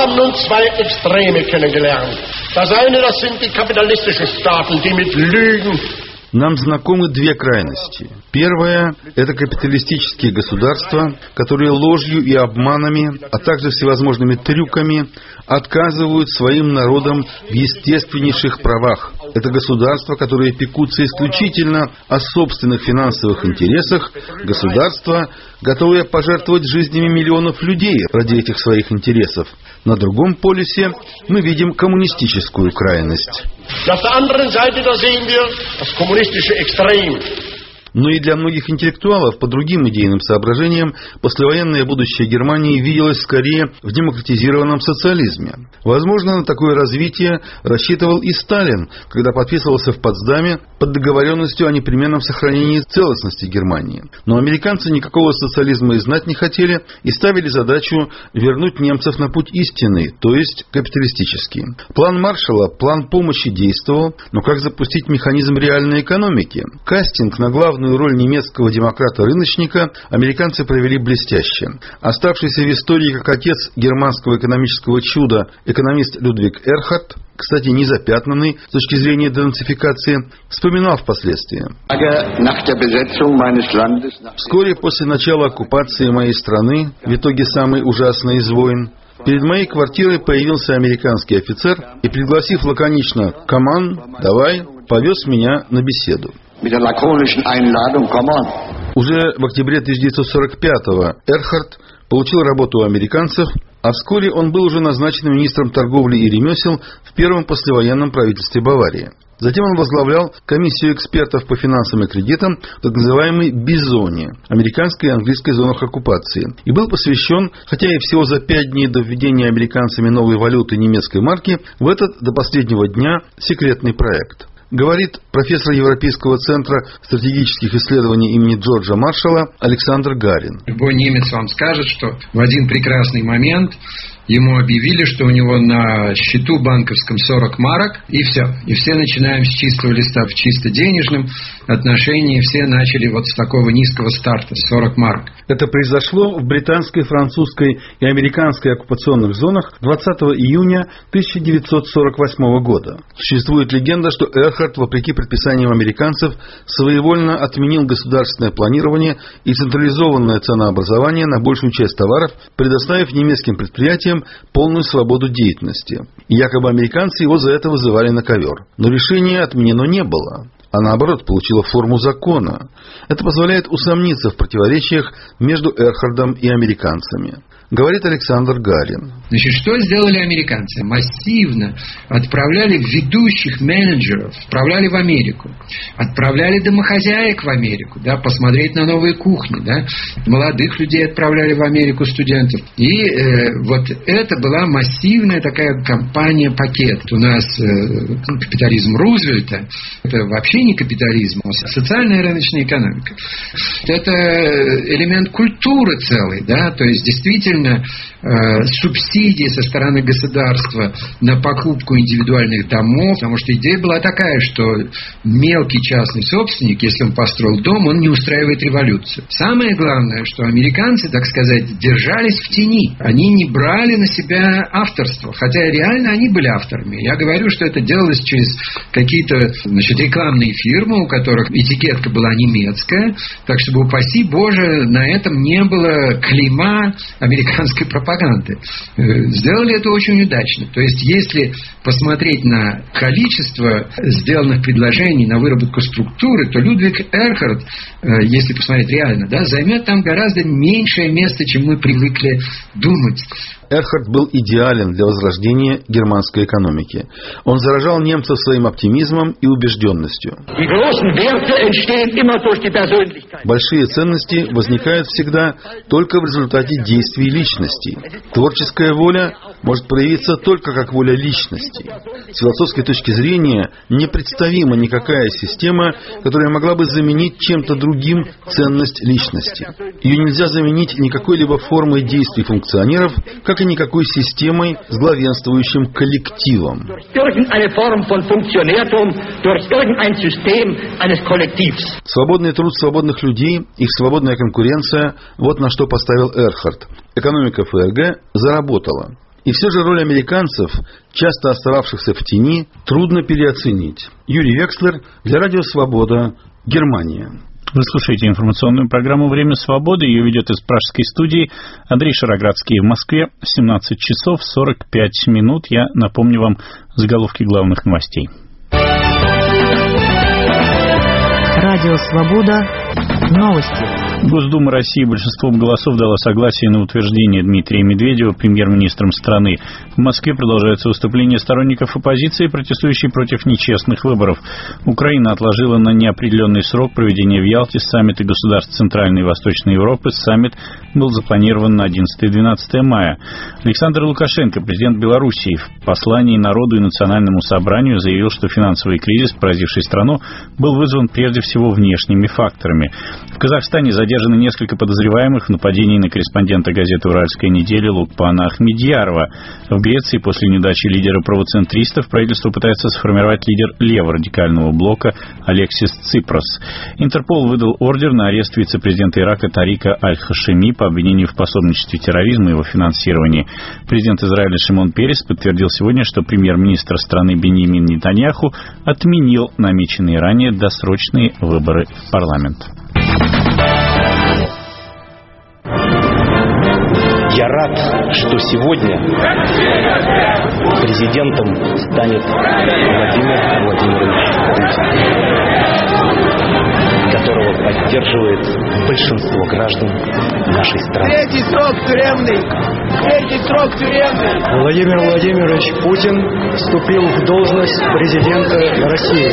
Нам знакомы две крайности. Первая – это капиталистические государства, которые ложью и обманами, а также всевозможными трюками отказывают своим народам в естественнейших правах. Это государства, которые пекутся исключительно о собственных финансовых интересах, государства, готовые пожертвовать жизнями миллионов людей ради этих своих интересов. На другом полюсе мы видим коммунистическую крайность. Но и для многих интеллектуалов по другим идейным соображениям послевоенное будущее Германии виделось скорее в демократизированном социализме. Возможно, на такое развитие рассчитывал и Сталин, когда подписывался в Потсдаме под договоренностью о непременном сохранении целостности Германии. Но американцы никакого социализма и знать не хотели и ставили задачу вернуть немцев на путь истинный, то есть капиталистический. План Маршалла, план помощи действовал, но как запустить механизм реальной экономики? Кастинг на главную роль немецкого демократа-рыночника американцы провели блестяще. Оставшийся в истории как отец германского экономического чуда экономист Людвиг Эрхард, кстати, не запятнанный с точки зрения денацификации, вспоминал впоследствии. Вскоре после начала оккупации моей страны, в итоге самой ужасной из войн, перед моей квартирой появился американский офицер и, пригласив лаконично «Каман, давай», повез меня на беседу. Уже в октябре тысяча девятьсот сорок пятого Эрхард получил работу у американцев, а вскоре он был уже назначен министром торговли и ремесел в первом послевоенном правительстве Баварии. Затем он возглавлял комиссию экспертов по финансам и кредитам в так называемой «Бизоне» – американской и английской зонах оккупации, и был посвящен, хотя и всего за пять дней до введения американцами новой валюты немецкой марки, в этот до последнего дня секретный проект. Говорит профессор Европейского центра стратегических исследований имени Джорджа Маршалла Александр Гарин. Любой немец вам скажет, что в один прекрасный момент ему объявили, что у него на счету банковском сорок марок, и все. И все начинаем с чистого листа, в чисто денежном отношении все начали вот с такого низкого старта, с сорок марок. Это произошло в британской, французской и американской оккупационных зонах двадцатого июня тысяча девятьсот сорок восьмого года. Существует легенда, что Эрхард, вопреки предписаниям американцев, своевольно отменил государственное планирование и централизованное ценообразование на большую часть товаров, предоставив немецким предприятиям полную свободу деятельности. И якобы американцы его за это вызывали на ковер. Но решение отменено не было, а наоборот получило форму закона. Это позволяет усомниться в противоречиях между Эрхардом и американцами. Говорит Александр Гарин. Значит, что сделали американцы? Массивно отправляли ведущих менеджеров, отправляли в Америку, отправляли домохозяек в Америку, да, посмотреть на новые кухни, да, молодых людей отправляли в Америку, студентов. И э, вот это была массивная такая кампания-пакет. У нас э, капитализм Рузвельта, это вообще не капитализм, а социальная рыночная экономика. Это элемент культуры целой, да, то есть действительно субсидии со стороны государства на покупку индивидуальных домов, потому что идея была такая, что мелкий частный собственник, если он построил дом, он не устраивает революцию. Самое главное, что американцы, так сказать, держались в тени. Они не брали на себя авторство, хотя реально они были авторами. Я говорю, что это делалось через какие-то, значит, рекламные фирмы, у которых этикетка была немецкая, так чтобы, упаси Боже, на этом не было клейма американцев. Американской пропаганды. Сделали это очень удачно. То есть, если посмотреть на количество сделанных предложений на выработку структуры, то Людвиг Эрхард, если посмотреть реально, да, займет там гораздо меньшее место, чем мы привыкли думать. Эрхард был идеален для возрождения германской экономики. Он заражал немцев своим оптимизмом и убежденностью. Большие ценности возникают всегда только в результате действий личностей. Творческая воля может проявиться только как воля личности. С философской точки зрения непредставима никакая система, которая могла бы заменить чем-то другим ценность личности. Ее нельзя заменить никакой-либо формой действий функционеров, как и никакой системой с главенствующим коллективом. Свободный труд свободных людей, их свободная конкуренция – вот на что поставил Эрхард. Экономика ФРГ заработала. И все же роль американцев, часто остававшихся в тени, трудно переоценить. Юрий Векслер для Радио Свобода, Германия. Вы слушаете информационную программу «Время свободы». Ее ведет из пражской студии Андрей Шароградский. В Москве семнадцать часов сорок пять минут. Я напомню вам заголовки главных новостей. Радио «Свобода». Новости. Госдума России большинством голосов дала согласие на утверждение Дмитрия Медведева премьер-министром страны. В Москве продолжаются выступления сторонников оппозиции, протестующих против нечестных выборов. Украина отложила на неопределенный срок проведение в Ялте саммита государств Центральной и Восточной Европы. Саммит был запланирован на одиннадцатое-двенадцатое мая. Александр Лукашенко, президент Белоруссии, в послании народу и национальному собранию заявил, что финансовый кризис, поразивший страну, был вызван прежде всего внешними факторами. В Казахстане задержаны несколько подозреваемых в нападении на корреспондента газеты «Уральская неделя» Лукпана Ахмедьярова. В Греции после неудачи лидера правоцентристов правительство пытается сформировать лидер леворадикального блока Алексис Ципрос. Интерпол выдал ордер на арест вице-президента Ирака Тарика Аль-Хашеми по обвинению в пособничестве терроризму и его финансировании. Президент Израиля Шимон Перес подтвердил сегодня, что премьер-министр страны Беньямин Нетаньяху отменил намеченные ранее досрочные выборы в парламент. Я рад, что сегодня президентом станет Владимир Владимирович Путин, которого поддерживает большинство граждан нашей страны. Третий срок тюремный! Третий срок тюремный! Владимир Владимирович Путин вступил в должность президента России.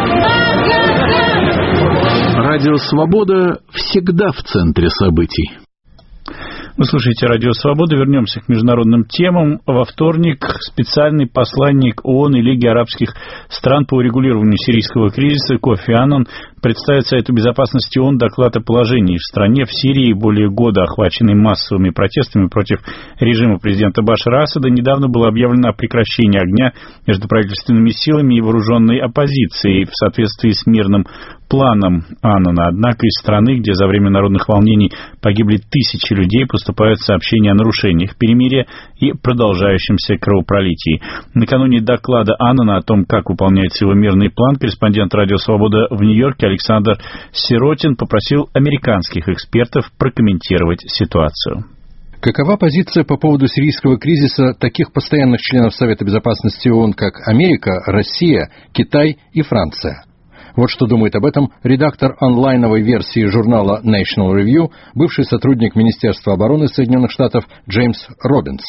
Радио «Свобода» всегда в центре событий. Вы слушаете «Радио Свобода». Вернемся к международным темам. Во вторник специальный посланник ООН и Лиги арабских стран по урегулированию сирийского кризиса Кофи Аннан представит Совету Безопасности ООН доклад о положении в стране, в Сирии, более года охваченной массовыми протестами против режима президента Башара Асада. Недавно было объявлено о прекращении огня между правительственными силами и вооруженной оппозицией в соответствии с мирным планом Аннана. Однако из страны, где за время народных волнений погибли тысячи людей, поступают сообщения о нарушениях перемирия и продолжающемся кровопролитии. Накануне доклада Аннана о том, как выполняется его мирный план, корреспондент «Радио Свобода» в Нью-Йорке Александр Сиротин попросил американских экспертов прокомментировать ситуацию. Какова позиция по поводу сирийского кризиса таких постоянных членов Совета Безопасности ООН, как Америка, Россия, Китай и Франция? Вот что думает об этом редактор онлайновой версии журнала National Review, бывший сотрудник Министерства обороны Соединенных Штатов Джеймс Робинс.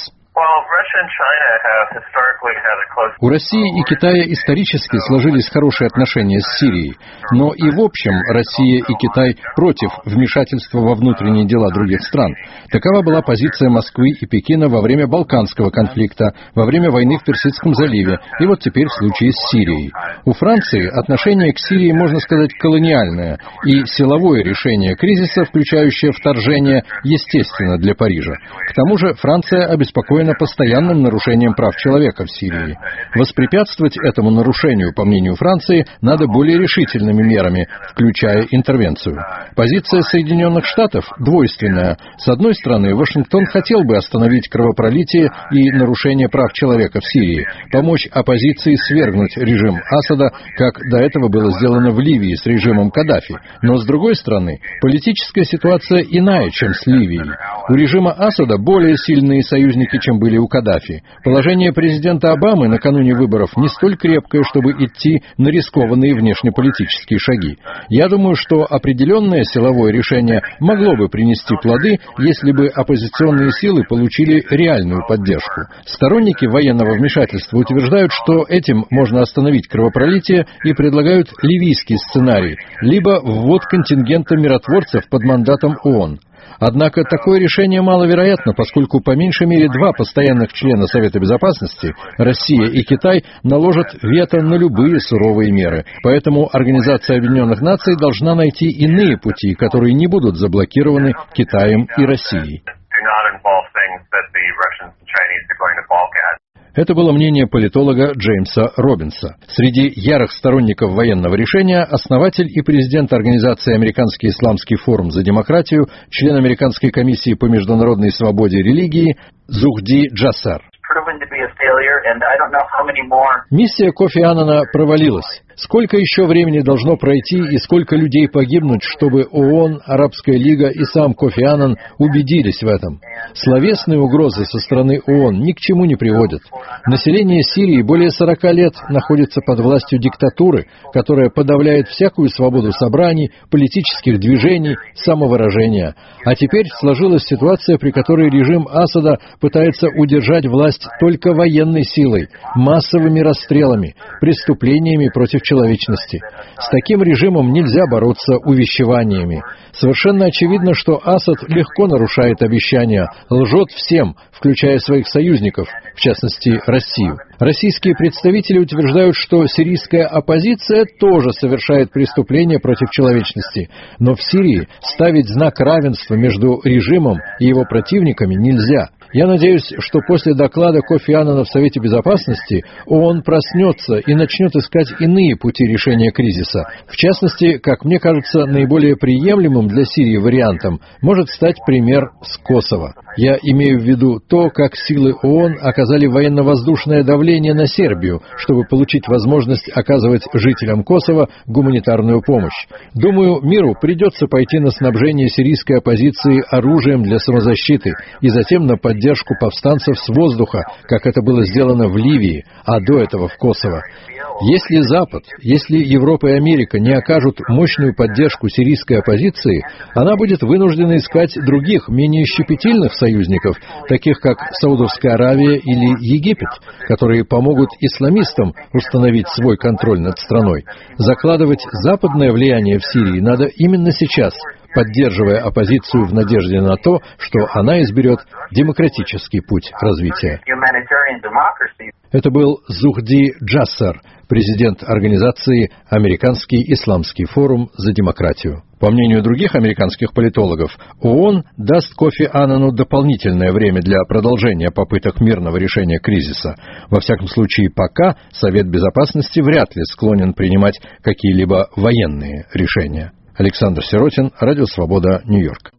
У России и Китая исторически сложились хорошие отношения с Сирией, но и в общем Россия и Китай против вмешательства во внутренние дела других стран. Такова была позиция Москвы и Пекина во время Балканского конфликта, во время войны в Персидском заливе и вот теперь в случае с Сирией. У Франции отношение к Сирии, можно сказать, колониальное, и силовое решение кризиса, включающее вторжение, естественно для Парижа. К тому же Франция обеспокоена постоянным нарушением прав человека в Сирии. Воспрепятствовать этому нарушению, по мнению Франции, надо более решительными мерами, включая интервенцию. Позиция Соединенных Штатов двойственная. С одной стороны, Вашингтон хотел бы остановить кровопролитие и нарушение прав человека в Сирии, помочь оппозиции свергнуть режим Асада, как до этого было сделано в Ливии с режимом Каддафи. Но с другой стороны, политическая ситуация иная, чем с Ливией. У режима Асада более сильные союзники, чем были у Каддафи. Положение президента Обамы накануне выборов не столь крепкое, чтобы идти на рискованные внешнеполитические шаги. Я думаю, что определенное силовое решение могло бы принести плоды, если бы оппозиционные силы получили реальную поддержку. Сторонники военного вмешательства утверждают, что этим можно остановить кровопролитие и предлагают ливийский сценарий, либо ввод контингента миротворцев под мандатом ООН. Однако такое решение маловероятно, поскольку по меньшей мере два постоянных члена Совета Безопасности, Россия и Китай, наложат вето на любые суровые меры. Поэтому Организация Объединенных Наций должна найти иные пути, которые не будут заблокированы Китаем и Россией. Это было мнение политолога Джеймса Робинса. Среди ярых сторонников военного решения основатель и президент организации «Американский исламский форум за демократию», член Американской комиссии по международной свободе религии Зухди Джассар. Миссия Кофи Аннана провалилась. Сколько еще времени должно пройти и сколько людей погибнуть, чтобы ООН, Арабская лига и сам Кофи Аннан убедились в этом? Словесные угрозы со стороны ООН ни к чему не приводят. Население Сирии более сорока лет находится под властью диктатуры, которая подавляет всякую свободу собраний, политических движений, самовыражения. А теперь сложилась ситуация, при которой режим Асада пытается удержать власть только военной силой, массовыми расстрелами, преступлениями против человечности. С таким режимом нельзя бороться увещеваниями. Совершенно очевидно, что Асад легко нарушает обещания, лжет всем, включая своих союзников, в частности, Россию. Российские представители утверждают, что сирийская оппозиция тоже совершает преступления против человечности. Но в Сирии ставить знак равенства между режимом и его противниками нельзя. Я надеюсь, что после доклада Кофи Аннана в Совете Безопасности ООН проснется и начнет искать иные пути решения кризиса. В частности, как мне кажется, наиболее приемлемым для Сирии вариантом может стать пример с Косово. Я имею в виду то, как силы ООН оказали военно-воздушное давление на Сербию, чтобы получить возможность оказывать жителям Косово гуманитарную помощь. Думаю, миру придется пойти на снабжение сирийской оппозиции оружием для самозащиты и затем на поддержку поддержку повстанцев с воздуха, как это было сделано в Ливии, а до этого в Косово. Если Запад, если Европа и Америка не окажут мощную поддержку сирийской оппозиции, она будет вынуждена искать других, менее щепетильных союзников, таких как Саудовская Аравия или Египет, которые помогут исламистам установить свой контроль над страной. Закладывать западное влияние в Сирии надо именно сейчас, поддерживая оппозицию в надежде на то, что она изберет демократический путь развития. Это был Зухди Джассер, президент организации «Американский исламский форум за демократию». По мнению других американских политологов, ООН даст Кофи Аннану дополнительное время для продолжения попыток мирного решения кризиса. Во всяком случае, пока Совет Безопасности вряд ли склонен принимать какие-либо военные решения. Александр Сиротин, Радио Свобода, Нью-Йорк.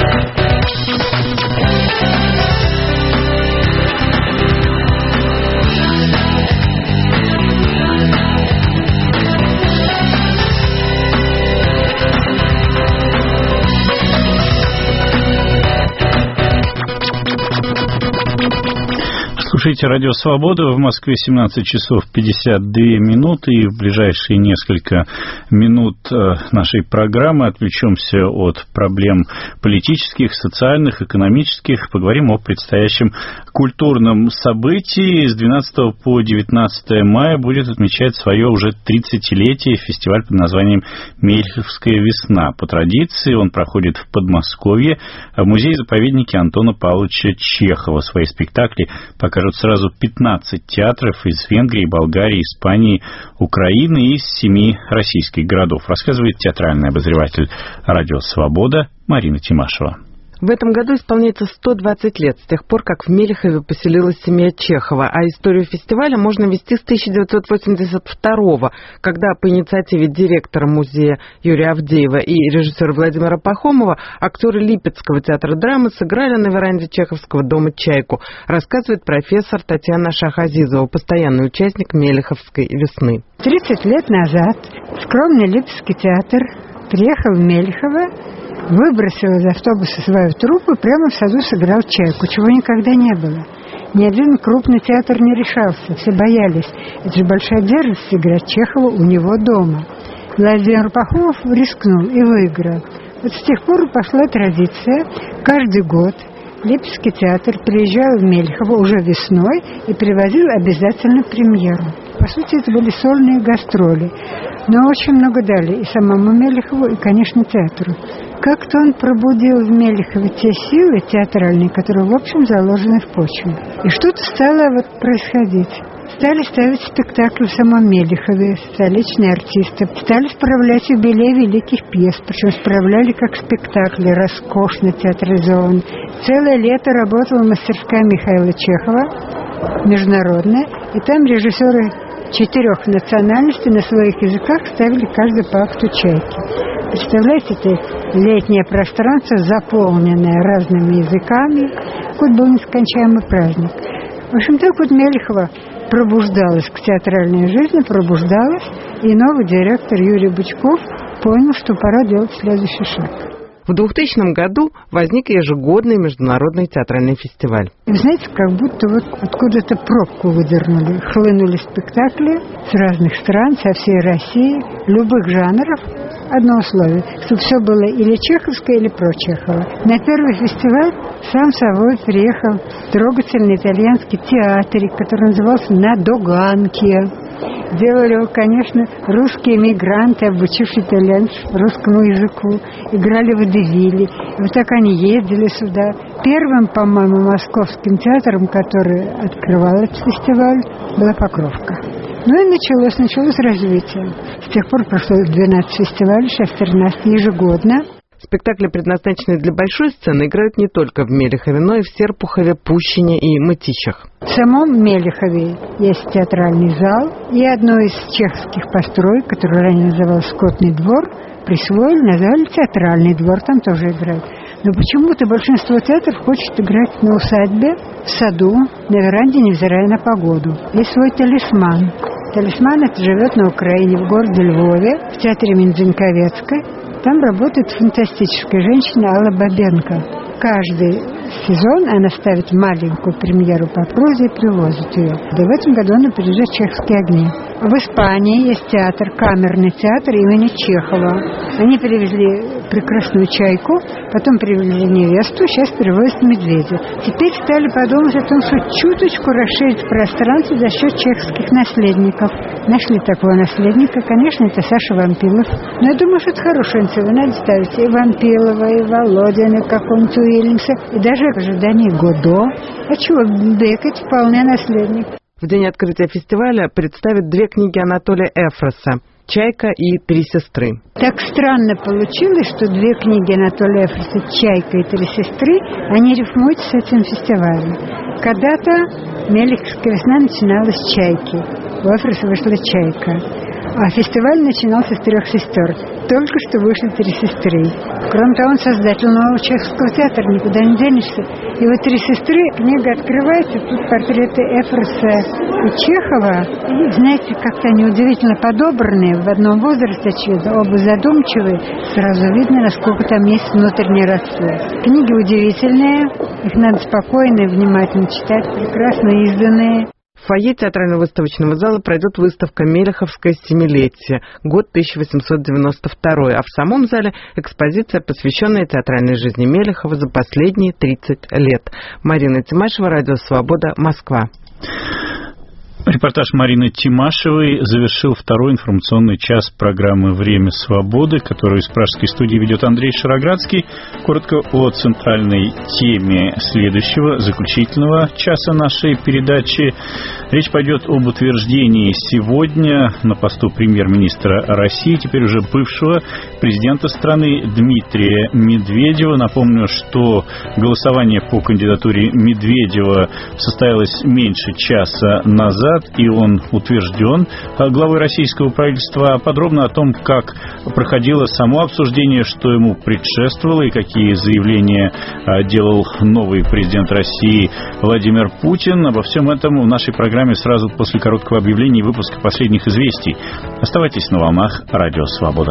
Слушайте Радио Свобода. В Москве семнадцать часов пятьдесят две минуты. И в ближайшие несколько минут нашей программы отвлечемся от проблем политических, социальных, экономических. Поговорим о предстоящем культурном событии. С двенадцатого по девятнадцатое мая будет отмечать свое уже тридцатилетие фестиваль под названием «Мельховская весна». По традиции он проходит в Подмосковье, в музее-заповеднике Антона Павловича Чехова. Свои спектакли покажут сразу пятнадцать театров из Венгрии, Болгарии, Испании, Украины и из семи российских городов, рассказывает театральный обозреватель Радио Свобода Марина Тимашева. В этом году исполняется сто двадцать лет с тех пор, как в Мелехове поселилась семья Чехова, а историю фестиваля можно вести с тысяча девятьсот восемьдесят второго, когда по инициативе директора музея Юрия Авдеева и режиссера Владимира Пахомова актеры Липецкого театра драмы сыграли на веранде Чеховского дома «Чайку», рассказывает профессор Татьяна Шахазизова, постоянный участник Мелеховской весны. тридцать лет назад скромный Липецкий театр приехал в Мелехово, выбросил из автобуса свою труппу, прямо в саду сыграл «Чайку», чего никогда не было. Ни один крупный театр не решался, все боялись. Это же большая дерзость играть Чехова у него дома. Владимир Пахомов рискнул и выиграл. Вот с тех пор пошла традиция. Каждый год Липецкий театр приезжал в Мелехово уже весной и привозил обязательно премьеру. По сути, это были сольные гастроли. Но очень много дали и самому Мелехову, и, конечно, театру. Как-то он пробудил в Мелехове те силы театральные, которые, в общем, заложены в почве. И что-то стало вот происходить. Стали ставить спектакли в самом Мелехове, столичные артисты. Стали справлять юбилей великих пьес, причем справляли как спектакли, роскошно театрализованные. Целое лето работала мастерская Михаила Чехова, международная, и там режиссеры четырех национальностей на своих языках ставили каждый по акту «Чайки». Представляете, это летнее пространство, заполненное разными языками. Хоть был нескончаемый праздник. В общем, так вот Мелехова пробуждалась к театральной жизни, пробуждалась, и новый директор Юрий Бычков понял, что пора делать следующий шаг. В двухтысячном году возник ежегодный международный театральный фестиваль. Вы знаете, как будто вот откуда-то пробку выдернули. Хлынули спектакли с разных стран, со всей России, любых жанров. Одно условие, чтобы все было или чеховское, или про Чехова. На первый фестиваль сам собой приехал трогательный итальянский театрик, который назывался «На Доганке». Делали его, конечно, русские эмигранты, обучившие итальянцев русскому языку, играли в водевиле. И вот так они ездили сюда. Первым, по-моему, московским театром, который открывал этот фестиваль, была Покровка. Ну и началось, началось развитие. С тех пор прошло двенадцать фестивалей, сейчас тринадцать ежегодно. Спектакли, предназначенные для большой сцены, играют не только в Мелехове, но и в Серпухове, Пущине и Мытищах. В самом Мелехове есть театральный зал, и одно из чеховских построек, которое ранее называлось «Скотный двор», присвоили, назвали «Театральный двор», там тоже играют. Но почему-то большинство театров хочет играть на усадьбе, в саду, на веранде, невзирая на погоду. Есть свой талисман. Талисман это живет на Украине, в городе Львове, в театре Мензенковецкой. Там работает фантастическая женщина Алла Бабенко. Каждый сезон она ставит маленькую премьеру по прозе и привозит ее. Да в этом году она приезжает в «Чеховские огни». В Испании есть театр, камерный театр имени Чехова. Они привезли прекрасную «Чайку», потом привезли невесту, сейчас привозят «Медведя». Теперь стали подумать о том, что чуточку расширить пространство за счет чеховских наследников. Нашли такого наследника, конечно, это Саша Вампилов. Но я думаю, что это хорошая инициатива. Надо ставить и Вампилова, и Володина, и какого-нибудь Уильямса, и даже в ожидании Годо. А чего, Беккет вполне наследник. В день открытия фестиваля представят две книги Анатолия Эфроса «Чайка» и «Три сестры». Так странно получилось, что две книги Анатолия Эфроса «Чайка» и «Три сестры», они рифмуются с этим фестивалем. Когда Мелиховская весна начиналась с «Чайки», у Эфроса вышла «Чайка». А фестиваль начинался с «Трех сестер». Только что вышли «Три сестры». Кроме того, он создатель нового чеховского театра, никуда не денешься. И вот «Три сестры», книга открывается, тут портреты Эфроса и Чехова. И, знаете, как-то они удивительно подобранные, в одном возрасте, очевидно, оба задумчивые. Сразу видно, насколько там есть внутреннее родство. Книги удивительные, их надо спокойно и внимательно читать, прекрасно изданные. В фойе театрально-выставочного зала пройдет выставка «Мелиховское семилетие», год тысяча восемьсот девяносто второй, а в самом зале экспозиция, посвященная театральной жизни Мелихова за последние тридцать лет. Марина Тимашева, Радио Свобода, Москва. Репортаж Марины Тимашевой завершил второй информационный час программы «Время свободы», которую из пражской студии ведет Андрей Шароградский. Коротко о центральной теме следующего, заключительного часа нашей передачи. Речь пойдет об утверждении сегодня на посту премьер-министра России, теперь уже бывшего президента страны Дмитрия Медведева. Напомню, что голосование по кандидатуре Медведева состоялось меньше часа назад, и он утвержден главой российского правительства. Подробно о том, как проходило само обсуждение, что ему предшествовало и какие заявления делал новый президент России Владимир Путин. Обо всем этом в нашей программе сразу после короткого объявления и выпуска последних известий. Оставайтесь на волнах Радио Свобода.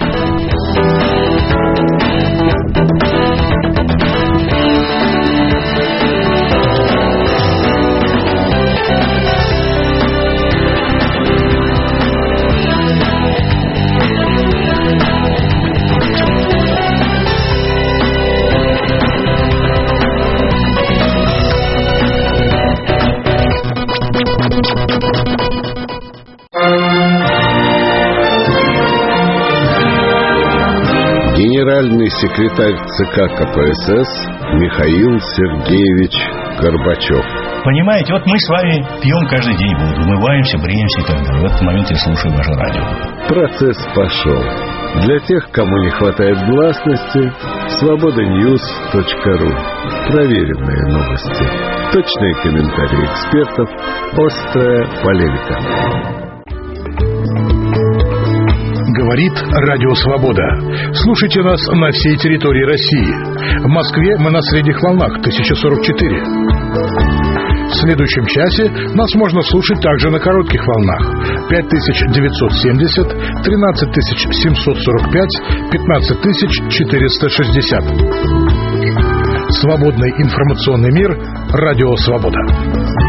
Генеральный секретарь ЦК КПСС Михаил Сергеевич Горбачев. Понимаете, вот мы с вами пьем каждый день воду, умываемся, бреемся и так далее. В этот момент я слушаю ваше радио. Процесс пошел. Для тех, кому не хватает гласности, свобода ньюс точка ру. Проверенные новости. Точные комментарии экспертов. Острая полемика. Говорит Радио Свобода. Слушайте нас на всей территории России. В Москве мы на средних волнах тысяча сорок четыре. В следующем часе нас можно слушать также на коротких волнах пять тысяч девятьсот семьдесят, тринадцать тысяч семьсот сорок пять, пятнадцать тысяч четыреста шестьдесят. Свободный информационный мир. Радио Свобода.